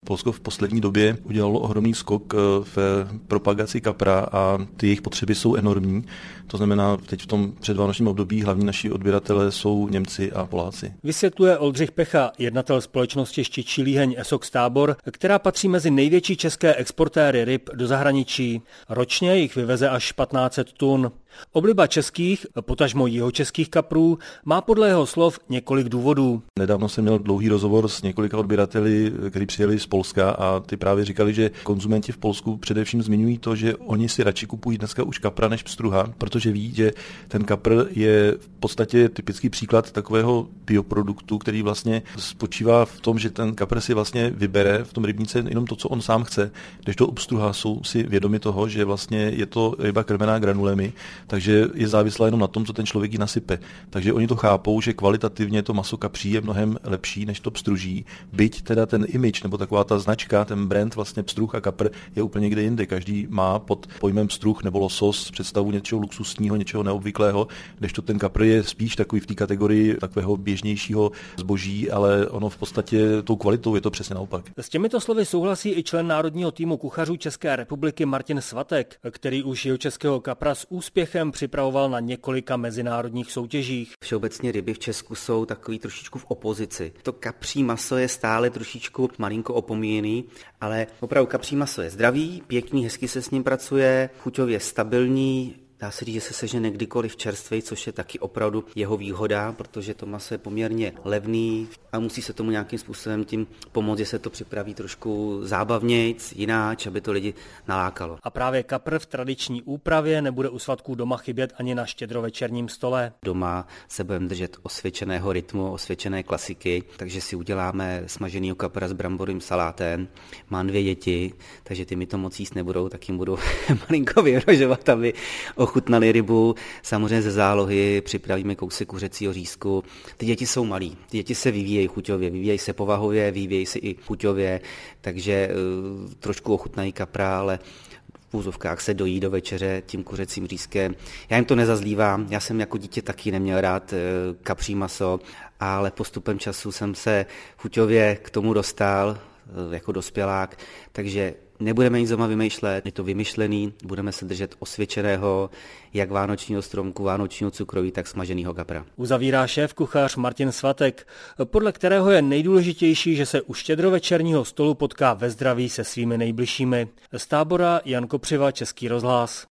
Polsko v poslední době udělalo ohromný skok v propagaci kapra a ty jejich potřeby jsou enormní. To znamená, teď v tom předvánočním období hlavní naši odběratelé jsou Němci a Poláci. Vysvětluje Oldřich Pecha, jednatel společnosti Štičí líheň Esox Tábor, která patří mezi největší české exportéry ryb do zahraničí. Ročně jich vyveze až 1500 tun. Obliba českých, potažmo jihočeských kaprů, má podle jeho slov několik důvodů. Nedávno jsem měl dlouhý rozhovor s několika odběrateli, kteří přijeli z Polska a ty právě říkali, že konzumenti v Polsku především zmiňují to, že oni si radši kupují dneska už kapra než pstruha, protože ví, že ten kapr je v podstatě typický příklad takového bioproduktu, který vlastně spočívá v tom, že ten kapr si vlastně vybere v tom rybníce jenom to, co on sám chce, kdežto u pstruha jsou si vědomi toho, že vlastně je to ryba krmená granulemi, takže je závislá jenom na tom, co ten člověk jí nasype. Takže oni to chápou, že kvalitativně to maso kapří je mnohem lepší než to pstruží, byť teda ten image nebo taková ta značka, ten brand vlastně pstruh a kapr je úplně někde jinde. Každý má pod pojmem pstruh nebo losos představu něčeho luxusního, něčeho neobvyklého, kdežto ten kapr je spíš takový v té kategorii takového běžnějšího zboží, ale ono v podstatě tou kvalitou je to přesně naopak. S těmito slovy souhlasí i člen národního týmu kuchařů České republiky Martin Svatek, který už jihočeského kapra s úspěchem připravoval na několika mezinárodních soutěžích. Všeobecně ryby v Česku jsou takový trošičku v opozici. To kapří maso je stále trošičku malinko opomíjený, ale opravdu kapří maso je zdravý, pěkný, hezky se s ním pracuje, chuťově stabilní. Dá se říct, že se sežene kdykoliv čerstvej, což je taky opravdu jeho výhoda, protože to maso je poměrně levný a musí se tomu nějakým způsobem tím pomoct, že se to připraví trošku zábavnějc, jináč, aby to lidi nalákalo. A právě kapr v tradiční úpravě nebude u svatků doma chybět ani na štědrovečerním stole. Doma se budeme držet osvědčeného rytmu, osvědčené klasiky, takže si uděláme smaženýho kapra s bramborovým salátem. Mám 2 děti, takže ty mi to moc jíst nebudou, tak jim budu malinko vyhrožovat, aby ochutnali rybu, samozřejmě ze zálohy připravíme kousek kuřecího řízku. Ty děti jsou malí, ty děti se vyvíjejí chuťově, vyvíjejí se povahově, vyvíjejí se i chuťově, takže trošku ochutnají kapra, ale v úzovkách se dojí do večeře tím kuřecím řízkem. Já jim to nezazlívám, já jsem jako dítě taky neměl rád kapří maso, ale postupem času jsem se chuťově k tomu dostal jako dospělák, takže nebudeme nic doma vymýšlet, je to vymyšlený, budeme se držet osvědčeného, jak vánočního stromku, vánočního cukroví, tak smaženého kapra. Uzavírá šéf kuchař Martin Svatek, podle kterého je nejdůležitější, že se u štědrovečerního stolu potká ve zdraví se svými nejbližšími. Z Tábora Jan Kopřiva, Český rozhlas.